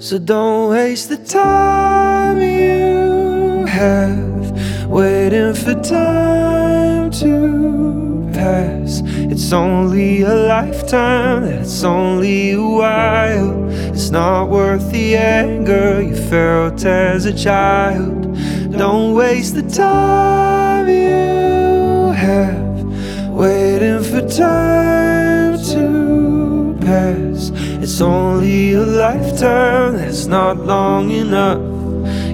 So don't waste the time you have waiting for time to pass. It's only a lifetime, that's only a while. It's not worth the anger you felt as a child. Don't waste the time you have waiting for time to pass. It's only a lifetime, that's not long enough.